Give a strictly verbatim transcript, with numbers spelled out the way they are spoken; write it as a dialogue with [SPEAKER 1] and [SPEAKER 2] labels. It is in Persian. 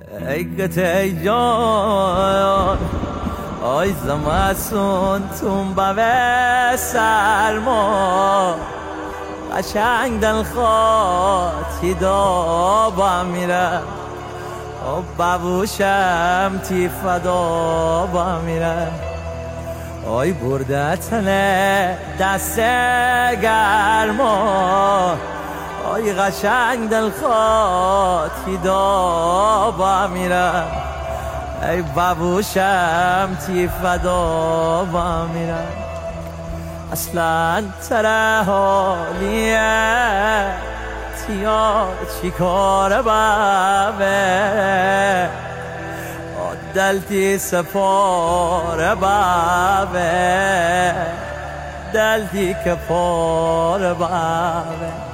[SPEAKER 1] ای قطعه جان آی زمستون تون بوه سرما قشنگ دل خواتی دابا میره و ببوشم تی فدا با میره آی برده تنه دست گرما آی قشنگ دل خواتی دابا میره ای ببوشم تی فدا با میره اصلا تره حالیه تیا چی کار بابه دلتی سپار بابه دلتی که پار بابه